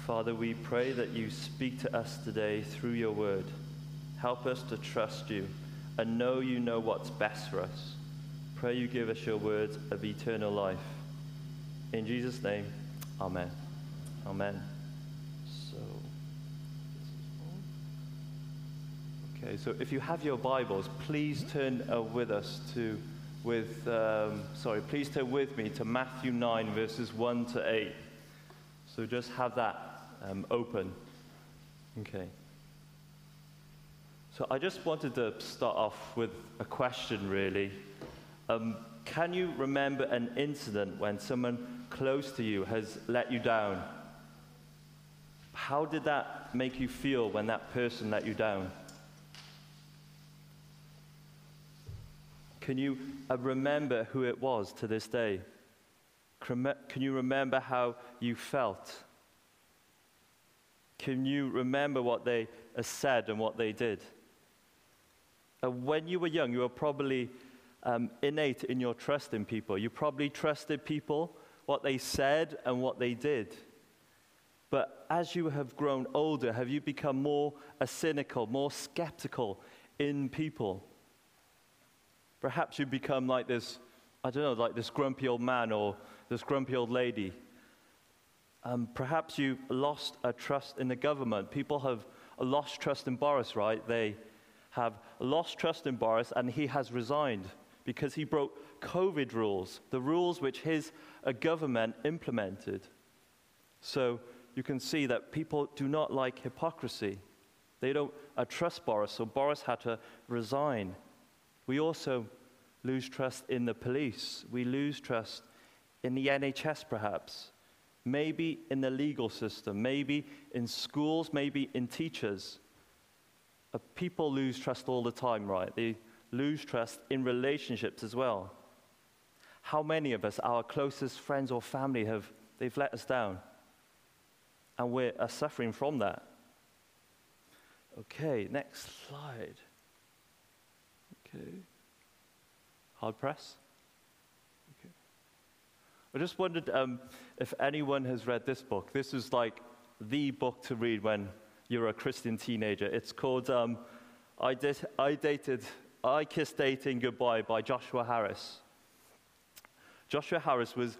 Father, we pray that you speak to us today through your word. Help us to trust you and know you know what's best for us. Pray you give us your words of eternal life. In Jesus' name, amen. Amen. So if you have your Bibles, please turn please turn with me to Matthew 9, verses 1 to 8. So just have that open. Okay. So I just wanted to start off with a question, really. Can you remember an incident when someone close to you has let you down? How did that make you feel when that person let you down? Can you remember who it was to this day? Can you remember how you felt? Can you remember what they said and what they did? When you were young, you were probably innate in your trust in people. You probably trusted people, what they said and what they did. But as you have grown older, have you become more cynical, more skeptical in people? Perhaps you become like this, like this grumpy old man or this grumpy old lady. Perhaps you lost a trust in the government. People have lost trust in Boris, right? They have lost trust in Boris, and he has resigned because he broke COVID rules, the rules which his government implemented. So you can see that people do not like hypocrisy. They don't trust Boris, so Boris had to resign. We also lose trust in the police. We lose trust in the NHS, perhaps. Maybe in the legal system. Maybe in schools. Maybe in teachers. People lose trust all the time, right? They lose trust in relationships as well. How many of us, our closest friends or family, they've let us down? And we're suffering from that. Okay, next slide. Okay. Hard press? Okay. I just wondered if anyone has read this book. This is like the book to read when you're a Christian teenager. It's called I Kissed Dating Goodbye by Joshua Harris. Joshua Harris was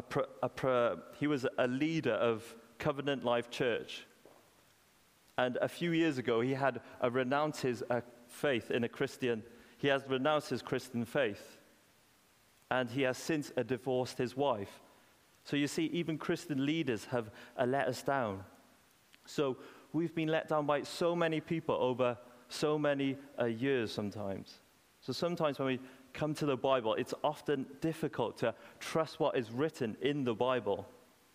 he was a leader of Covenant Life Church. And a few years ago, he had renounced his faith in a Christian. He has renounced his Christian faith. And he has since divorced his wife. So you see, even Christian leaders have let us down. So we've been let down by so many people over so many years sometimes. So sometimes when we come to the Bible, it's often difficult to trust what is written in the Bible.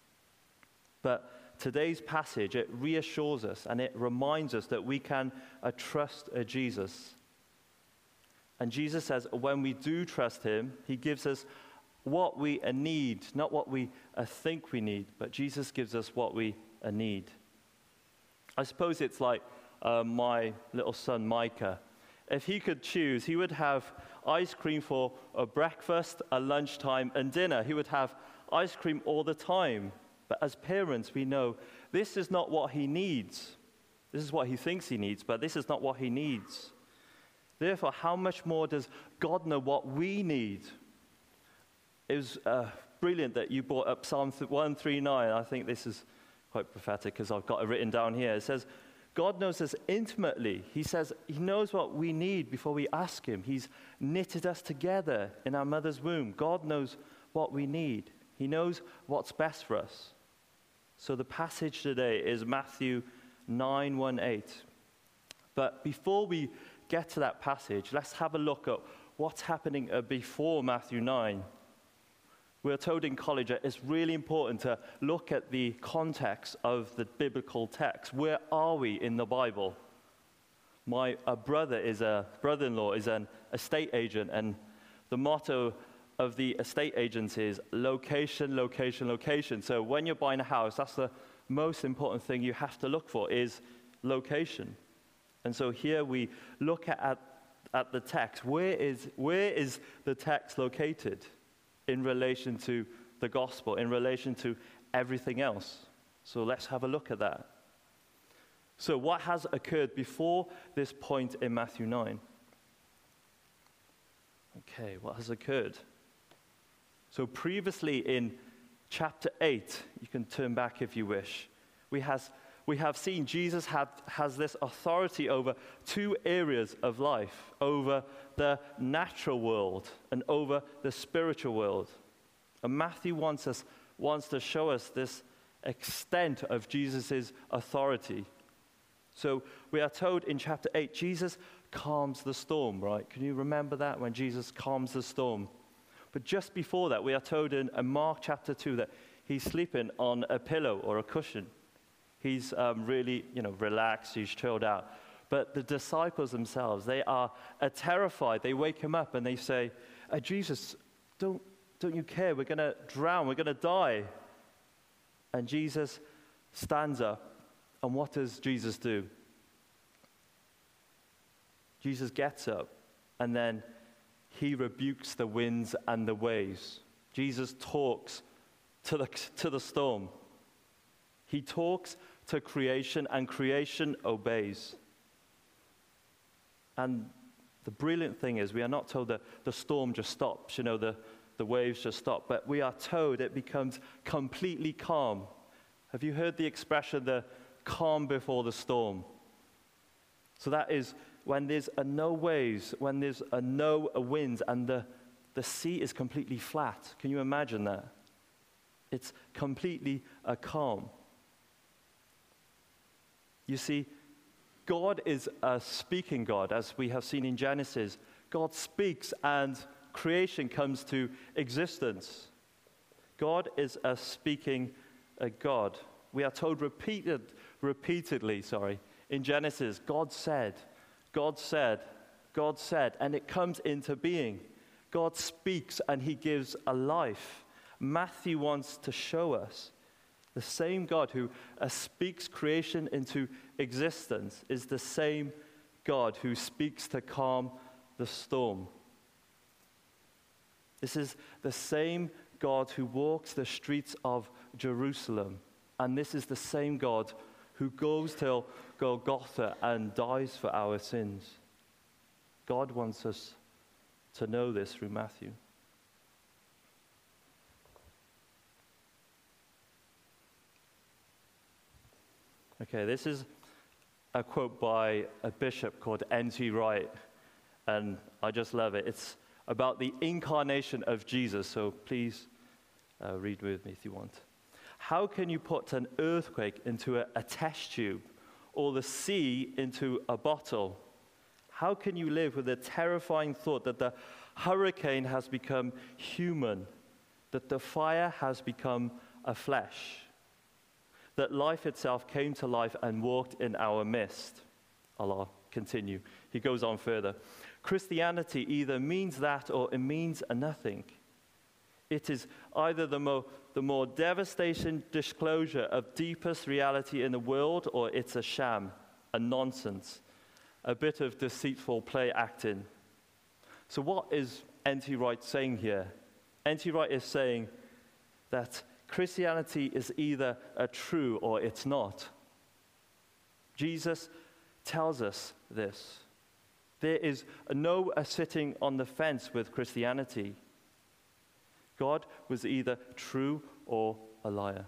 But today's passage, it reassures us and it reminds us that we can trust Jesus. And Jesus says when we do trust him, he gives us what we need, not what we think we need, but Jesus gives us what we need. I suppose it's like my little son, Micah. If he could choose, he would have ice cream for a breakfast, a lunchtime, and dinner. He would have ice cream all the time. But as parents, we know this is not what he needs. This is what he thinks he needs, but this is not what he needs. Therefore, how much more does God know what we need? It was brilliant that you brought up Psalm 139. I think this is quite prophetic because I've got it written down here. It says, God knows us intimately. He says he knows what we need before we ask him. He's knitted us together in our mother's womb. God knows what we need. He knows what's best for us. So the passage today is Matthew 9:1-8. But before we get to that passage, let's have a look at what's happening before Matthew 9. We're told in college that it's really important to look at the context of the biblical text. Where are we in the Bible? My brother-in-law is an estate agent, and the motto of the estate agents is location, location, location. So when you're buying a house, that's the most important thing you have to look for is location. And so here we look at the text. Where is the text located in relation to the gospel, in relation to everything else? So let's have a look at that. So what has occurred before this point in Matthew 9? Okay, what has occurred? So previously in chapter 8, you can turn back if you wish, we have seen Jesus has this authority over two areas of life, over the natural world and over the spiritual world. And Matthew wants to show us this extent of Jesus' authority. So we are told in chapter 8, Jesus calms the storm, right? Can you remember that, when Jesus calms the storm? But just before that, we are told in Mark chapter 2 that he's sleeping on a pillow or a cushion. He's really, relaxed, he's chilled out. But the disciples themselves, they are terrified. They wake him up and they say, Jesus, don't you care? We're going to drown, we're going to die. And Jesus stands up. And what does Jesus do? Jesus gets up and then he rebukes the winds and the waves. Jesus talks to the storm. He talks to creation, and creation obeys. And the brilliant thing is, we are not told that the storm just stops, the waves just stop, but we are told it becomes completely calm. Have you heard the expression, the calm before the storm? So that is when there's no waves, when there's no winds, and the sea is completely flat. Can you imagine that? It's completely calm. You see, God is a speaking God, as we have seen in Genesis. God speaks and creation comes to existence. God is a speaking God. We are told repeatedly, in Genesis, God said, and it comes into being. God speaks and he gives a life. Matthew wants to show us the same God who speaks creation into existence is the same God who speaks to calm the storm. This is the same God who walks the streets of Jerusalem. And this is the same God who goes to Golgotha and dies for our sins. God wants us to know this through Matthew. Okay, this is a quote by a bishop called N.T. Wright, and I just love it. It's about the incarnation of Jesus, so please read with me if you want. How can you put an earthquake into a test tube or the sea into a bottle? How can you live with the terrifying thought that the hurricane has become human, that the fire has become a flesh, that life itself came to life and walked in our midst? I'll continue. He goes on further. Christianity either means that or it means nothing. It is either the more devastating disclosure of deepest reality in the world, or it's a sham, a nonsense, a bit of deceitful play acting. So what is N.T. Wright saying here? N.T. Wright is saying that Christianity is either a true or it's not. Jesus tells us this. There is no sitting on the fence with Christianity. God was either true or a liar.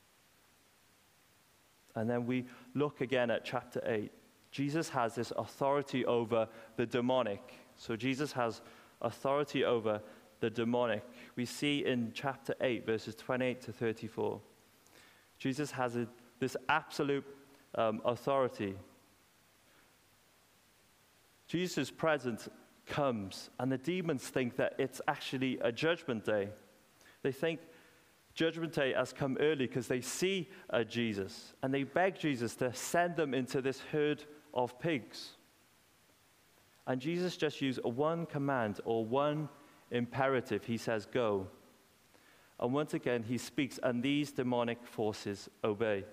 And then we look again at chapter 8. Jesus has this authority over the demonic. So Jesus has authority over the demonic. We see in chapter 8, verses 28 to 34. Jesus has this absolute authority. Jesus' presence comes, and the demons think that it's actually a judgment day. They think judgment day has come early because they see Jesus, and they beg Jesus to send them into this herd of pigs. And Jesus just used one command or one imperative. He says, go. And once again, he speaks, and these demonic forces obey.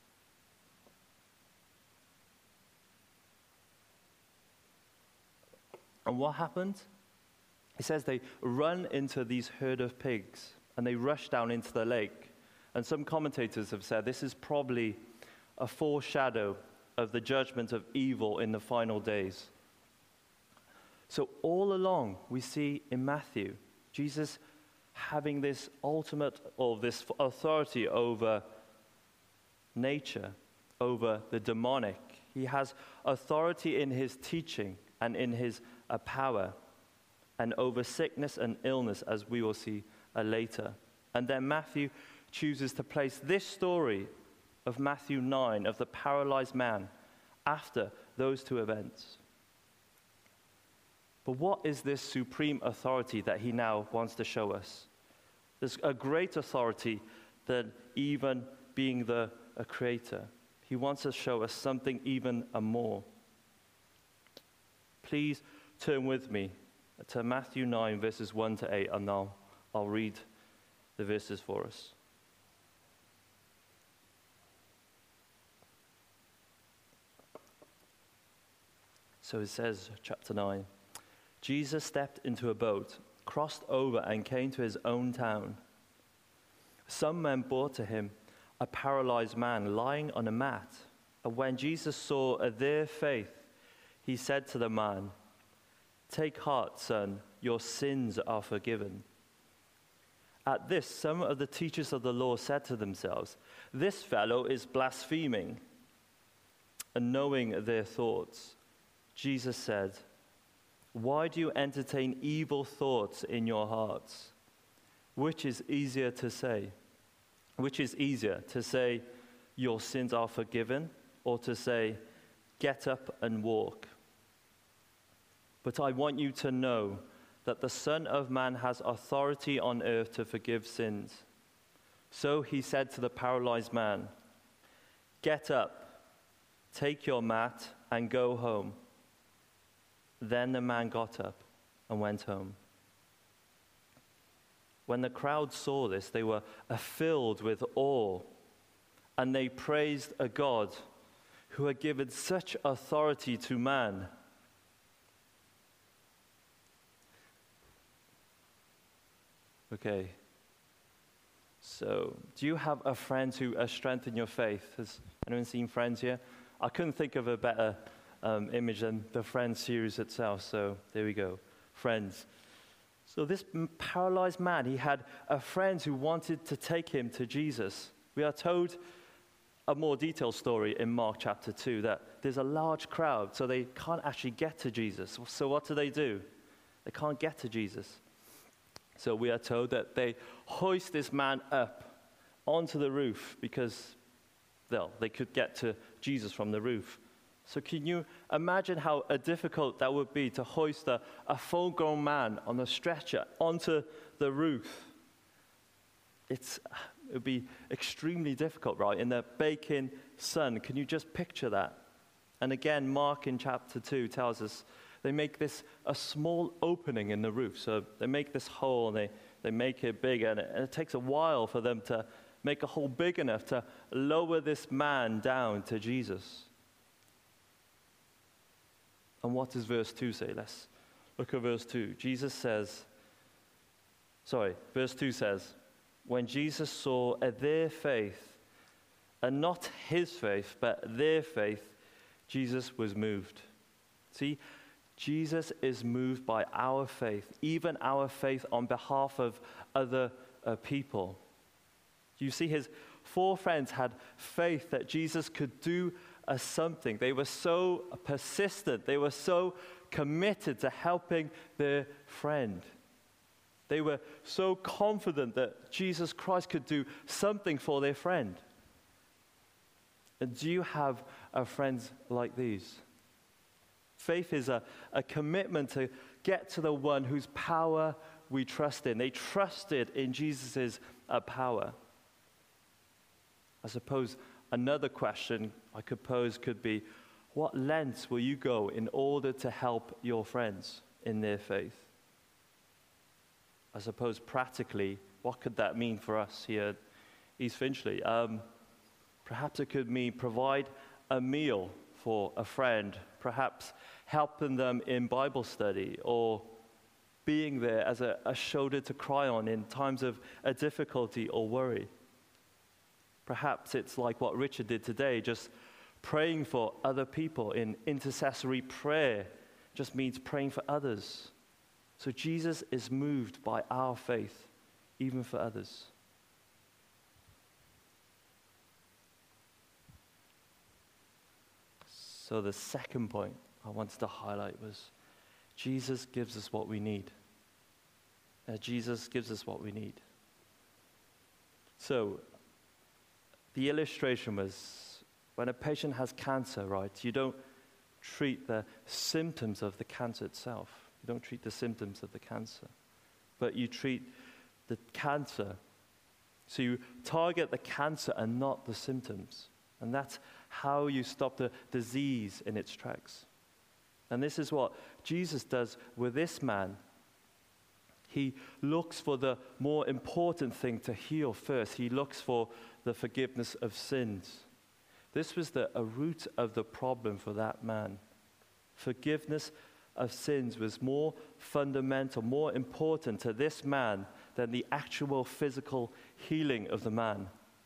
And what happened? He says they run into these herd of pigs, and they rush down into the lake. And some commentators have said this is probably a foreshadow of the judgment of evil in the final days. So all along, we see in Matthew, Jesus having this ultimate, or this authority over nature, over the demonic. He has authority in his teaching and in his power, and over sickness and illness, as we will see later. And then Matthew chooses to place this story of Matthew 9, of the paralyzed man, after those two events. But what is this supreme authority that he now wants to show us? There's a great authority than even being a creator. He wants to show us something even more. Please turn with me to Matthew 9, verses 1 to 8, and I'll read the verses for us. So it says, chapter 9, Jesus stepped into a boat, crossed over, and came to his own town. Some men brought to him a paralyzed man lying on a mat. And when Jesus saw their faith, he said to the man, "Take heart, son, your sins are forgiven." At this, some of the teachers of the law said to themselves, "This fellow is blaspheming." And knowing their thoughts, Jesus said, "Why do you entertain evil thoughts in your hearts? Which is easier to say? Your sins are forgiven, or to say, get up and walk? But I want you to know that the Son of Man has authority on earth to forgive sins." So he said to the paralyzed man, "Get up, take your mat, and go home." Then the man got up and went home. When the crowd saw this, they were filled with awe, and they praised a God who had given such authority to man. Okay, so do you have a friend who has strengthened your faith? Has anyone seen Friends here? I couldn't think of a better image than the Friends series itself, so there we go, Friends. So this paralyzed man, he had a friend who wanted to take him to Jesus. We are told a more detailed story in Mark chapter 2, that there's a large crowd, so they can't actually get to Jesus. So what do? They can't get to Jesus. So we are told that they hoist this man up onto the roof because, well, they could get to Jesus from the roof. So can you imagine how difficult that would be to hoist a full-grown man on a stretcher onto the roof? It would be extremely difficult, right? In the baking sun, can you just picture that? And again, Mark in chapter 2 tells us they make this a small opening in the roof. So they make this hole, and they make it bigger, and it takes a while for them to make a hole big enough to lower this man down to Jesus. And what does verse 2 say? Let's look at verse 2. Verse 2 says, when Jesus saw their faith, and not his faith, but their faith, Jesus was moved. See, Jesus is moved by our faith, even our faith on behalf of other people. You see, his four friends had faith that Jesus could do something. They were so persistent. They were so committed to helping their friend. They were so confident that Jesus Christ could do something for their friend. And do you have friends like these? Faith is a commitment to get to the one whose power we trust in. They trusted in Jesus' power. I suppose another question I could pose could be, what lengths will you go in order to help your friends in their faith? I suppose practically, what could that mean for us here at East Finchley? Perhaps it could mean provide a meal for a friend, perhaps helping them in Bible study, or being there as a shoulder to cry on in times of difficulty or worry. Perhaps it's like what Richard did today, just praying for other people in intercessory prayer just means praying for others. So Jesus is moved by our faith, even for others. So the second point I wanted to highlight was Jesus gives us what we need. Jesus gives us what we need. So the illustration was when a patient has cancer, right? You don't treat the symptoms of the cancer itself. You don't treat the symptoms of the cancer, but you treat the cancer. So you target the cancer and not the symptoms. And that's how you stop the disease in its tracks. And this is what Jesus does with this man. He looks for the more important thing to heal first. He looks for the forgiveness of sins. This was the root of the problem for that man. Forgiveness of sins was more fundamental, more important to this man than the actual physical healing of the man.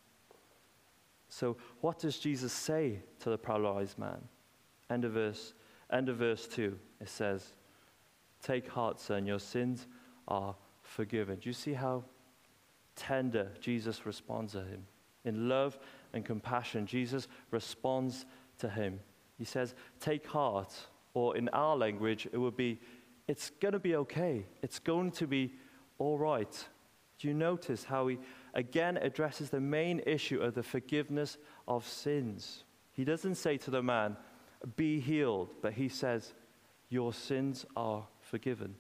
So what does Jesus say to the paralyzed man? End of verse 2, it says, "Take heart, son, your sins are forgiven." Do you see how tender Jesus responds to him? In love and compassion, Jesus responds to him. He says, "Take heart," or in our language, it would be, "It's going to be okay. It's going to be all right." Do you notice how he again addresses the main issue of the forgiveness of sins? He doesn't say to the man, "Be healed," but he says, "Your sins are forgiven."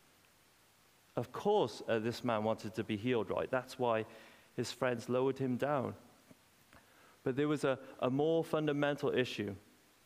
Of course, this man wanted to be healed, right? That's why his friends lowered him down. But there was a more fundamental issue,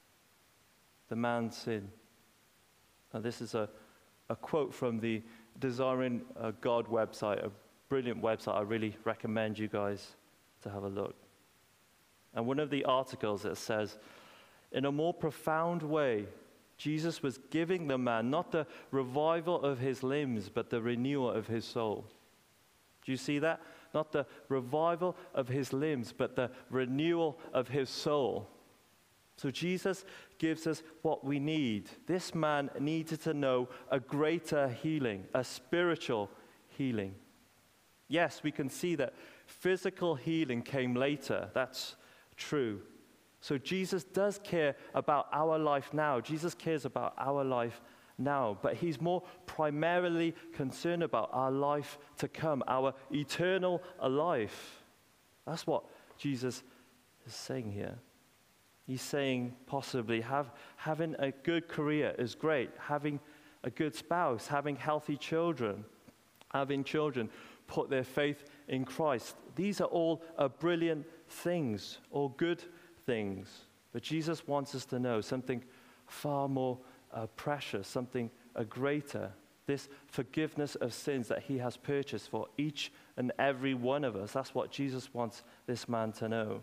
the man's sin. Now, this is a quote from the Desiring God website, a brilliant website. I really recommend you guys to have a look. And one of the articles, it says, in a more profound way, Jesus was giving the man not the revival of his limbs, but the renewal of his soul. Do you see that? Not the revival of his limbs, but the renewal of his soul. So Jesus gives us what we need. This man needed to know a greater healing, a spiritual healing. Yes, we can see that physical healing came later. That's true. So Jesus does care about our life now. Jesus cares about our life now. But he's more primarily concerned about our life to come, our eternal life. That's what Jesus is saying here. He's saying possibly having a good career is great. Having a good spouse, having healthy children, having children put their faith in Christ. These are all brilliant things, all good things. But Jesus wants us to know something far more precious, something greater. This forgiveness of sins that he has purchased for each and every one of us. That's what Jesus wants this man to know.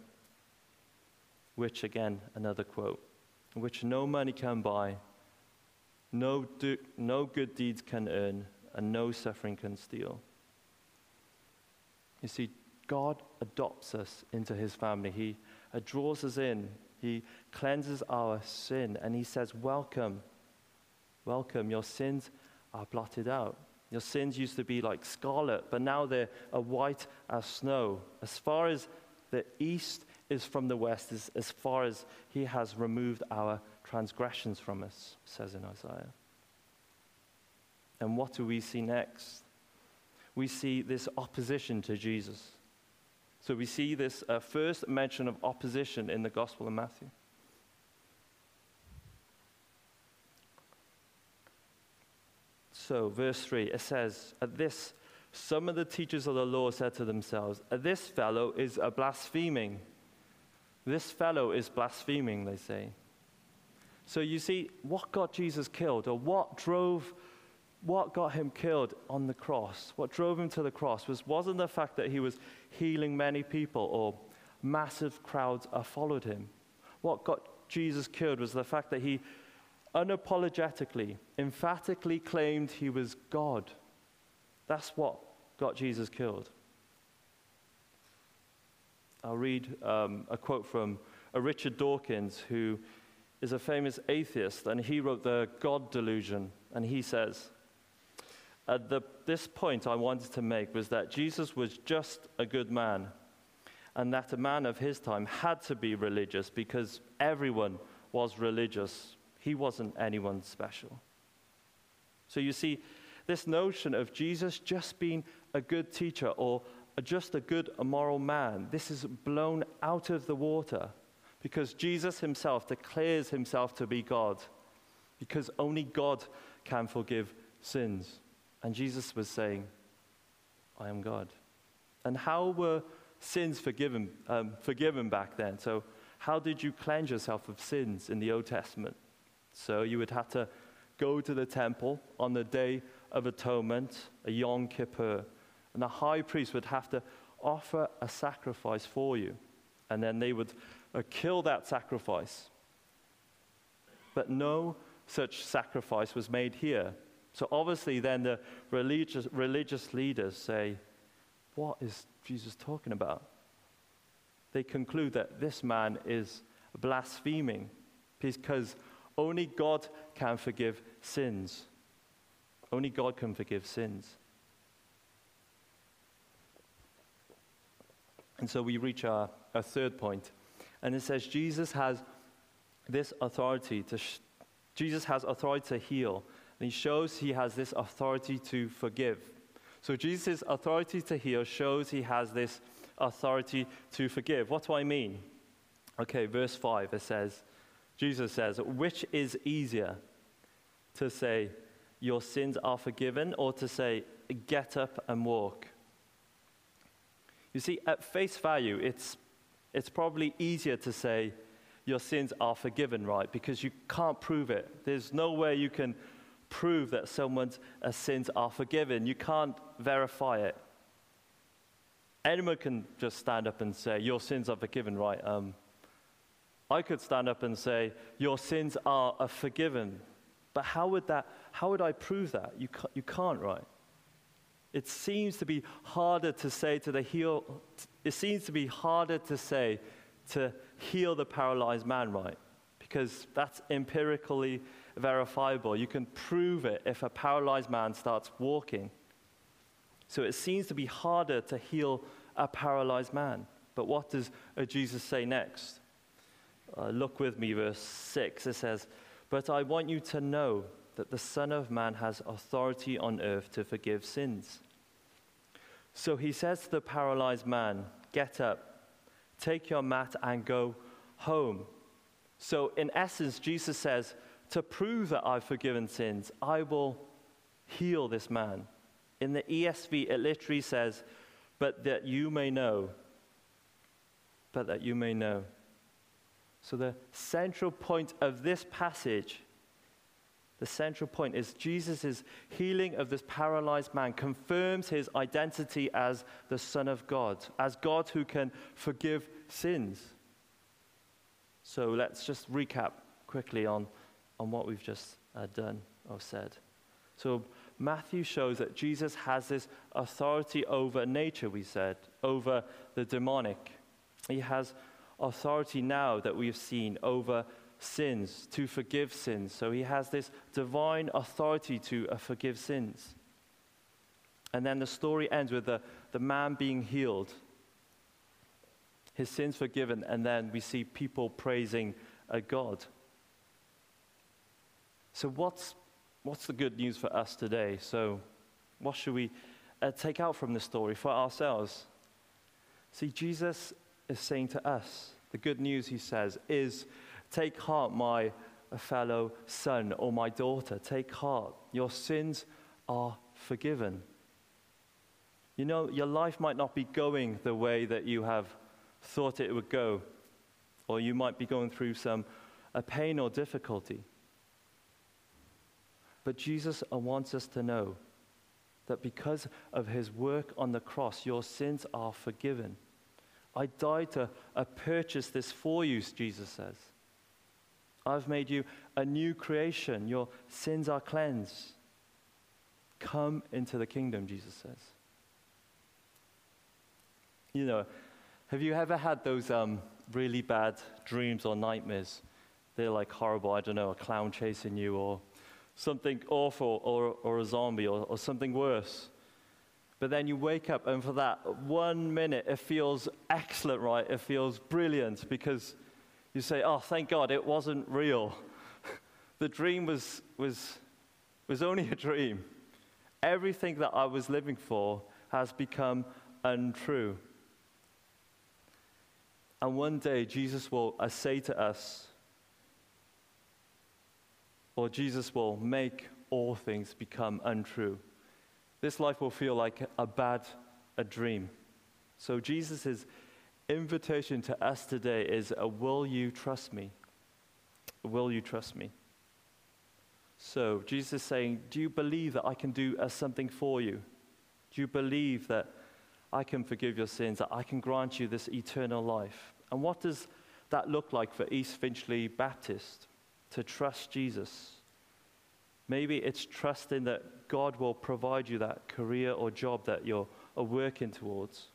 Which, again, another quote, which no money can buy, no good deeds can earn, and no suffering can steal. You see, God adopts us into his family. He draws us in. He cleanses our sin, and he says, welcome, welcome. Your sins are blotted out. Your sins used to be like scarlet, but now they're white as snow. As far as the east is from the west, as far as he has removed our transgressions from us, says in Isaiah. And what do we see next? We see this opposition to Jesus. So we see this first mention of opposition in the Gospel of Matthew. So, verse 3, it says, "At this, some of the teachers of the law said to themselves, 'This fellow is blaspheming.'" This fellow is blaspheming, they say. So you see, what got Jesus killed, or what got him killed on the cross, what drove him to the cross, wasn't the fact that he was healing many people or massive crowds followed him. What got Jesus killed was the fact that he unapologetically, emphatically claimed he was God. That's what got Jesus killed. I'll read a quote from Richard Dawkins, who is a famous atheist, and he wrote The God Delusion, and he says, this point I wanted to make was that Jesus was just a good man, and that a man of his time had to be religious because everyone was religious. He wasn't anyone special. So you see, this notion of Jesus just being a good teacher or just a good moral man, this is blown out of the water because Jesus himself declares himself to be God, because only God can forgive sins. And Jesus was saying, I am God. And how were sins forgiven back then? So how did you cleanse yourself of sins in the Old Testament? So you would have to go to the temple on the Day of Atonement, a Yom Kippur, and the high priest would have to offer a sacrifice for you. And then they would kill that sacrifice. But no such sacrifice was made here. So obviously then the religious leaders say, what is Jesus talking about? They conclude that this man is blaspheming because only God can forgive sins. Only God can forgive sins. And so we reach our third point. And it says Jesus has this authority Jesus has authority to heal. And he shows he has this authority to forgive. So Jesus' authority to heal shows he has this authority to forgive. What do I mean? Okay, verse 5, it says, Jesus says, which is easier, to say, your sins are forgiven, or to say, get up and walk? You see, at face value, it's probably easier to say, your sins are forgiven, right? Because you can't prove it. There's no way you can prove that someone's sins are forgiven. You can't verify it. Anyone can just stand up and say, your sins are forgiven, right? I could stand up and say, your sins are forgiven. But how would I prove that? You can't, right? It seems to be harder to say to heal the paralyzed man, right? Because that's empirically verifiable. You can prove it if a paralyzed man starts walking. So it seems to be harder to heal a paralyzed man. But what does Jesus say next? Look with me, verse 6. It says, but I want you to know that the Son of Man has authority on earth to forgive sins. So he says to the paralyzed man, get up, take your mat and go home. So in essence, Jesus says, to prove that I've forgiven sins, I will heal this man. In the ESV, it literally says, but that you may know. But that you may know. So the central point of this passage, the central point is Jesus' healing of this paralyzed man confirms his identity as the Son of God, as God who can forgive sins. So let's just recap quickly on what we've just done or said. So Matthew shows that Jesus has this authority over nature, we said, over the demonic. He has authority now that we've seen over sins, to forgive sins. So he has this divine authority to forgive sins. And then the story ends with the man being healed, his sins forgiven, and then we see people praising God. So what's the good news for us today? So what should we take out from this story for ourselves? See, Jesus is saying to us, the good news, he says, is take heart, my fellow son or my daughter. Take heart. Your sins are forgiven. You know, your life might not be going the way that you have thought it would go, or you might be going through some pain or difficulty. But Jesus wants us to know that because of his work on the cross, your sins are forgiven. I died to purchase this for you, Jesus says. I've made you a new creation. Your sins are cleansed. Come into the kingdom, Jesus says. You know, Have you ever had those really bad dreams or nightmares? They're like horrible, I don't know, a clown chasing you or something awful or a zombie or something worse. But then you wake up and for that 1 minute it feels excellent, right? It feels brilliant because you say, oh, thank God it wasn't real. The dream was only a dream. Everything that I was living for has become untrue. And one day Jesus will say to us, or Jesus will make all things become untrue. This life will feel like a dream. So Jesus' invitation to us today is, will you trust me? Will you trust me? So Jesus is saying, do you believe that I can do something for you? Do you believe that I can forgive your sins, that I can grant you this eternal life? And what does that look like for East Finchley Baptist? To trust Jesus. Maybe it's trusting that God will provide you that career or job that you're working towards.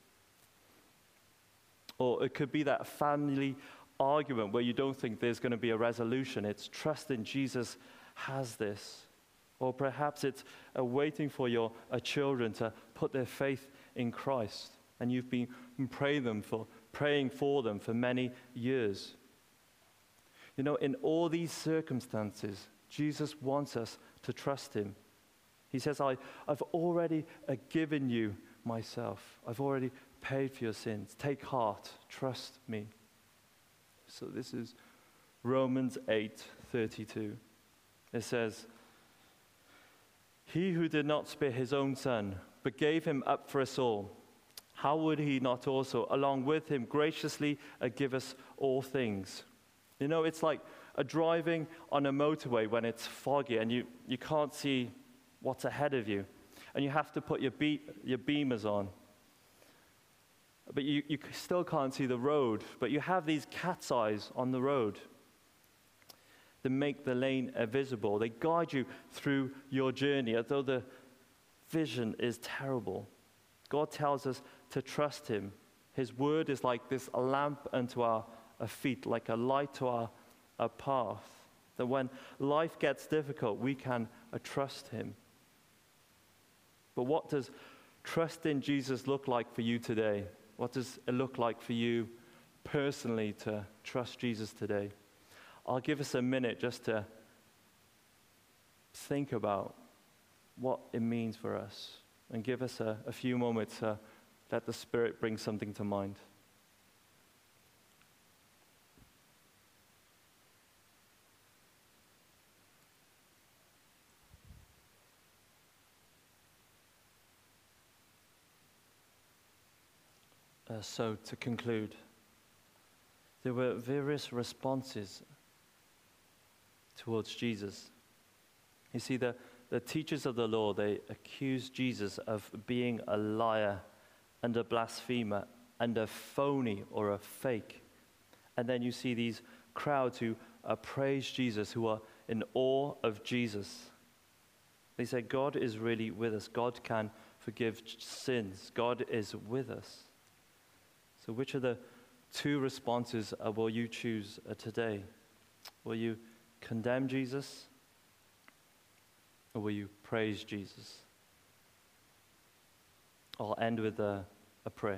Or it could be that family argument where you don't think there's going to be a resolution. It's trusting Jesus has this. Or perhaps it's waiting for your children to put their faith in Christ. And you've been praying for them for many years. You know, in all these circumstances, Jesus wants us to trust him. He says, I've already given you myself. I've already paid for your sins. Take heart. Trust me. So this is Romans 8:32. It says, he who did not spare his own son, but gave him up for us all, how would he not also, along with him, graciously give us all things? You know, it's like driving on a motorway when it's foggy and you can't see what's ahead of you. And you have to put your beamers on. But you still can't see the road. But you have these cat's eyes on the road that make the lane visible. They guide you through your journey, although the vision is terrible. God tells us to trust him. His word is like this a lamp unto our feet, like a light to our path. That when life gets difficult, we can trust him. But what does trust in Jesus look like for you today? What does it look like for you personally to trust Jesus today? I'll give us a minute just to think about what it means for us and give us a few moments to let the Spirit bring something to mind. So to conclude, there were various responses towards Jesus. You see, the teachers of the law, they accused Jesus of being a liar and a blasphemer and a phony or a fake. And then you see these crowds who praise Jesus, who are in awe of Jesus. They say, God is really with us. God can forgive sins. God is with us. So which of the two responses will you choose today? Will you condemn Jesus, or will you praise Jesus? I'll end with a prayer.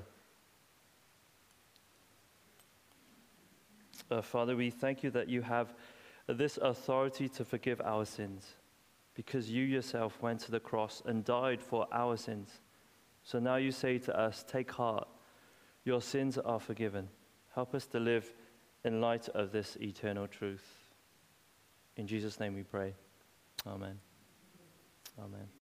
Father, we thank you that you have this authority to forgive our sins, because you yourself went to the cross and died for our sins. So now you say to us, take heart, your sins are forgiven. Help us to live in light of this eternal truth. In Jesus' name we pray. Amen. Amen.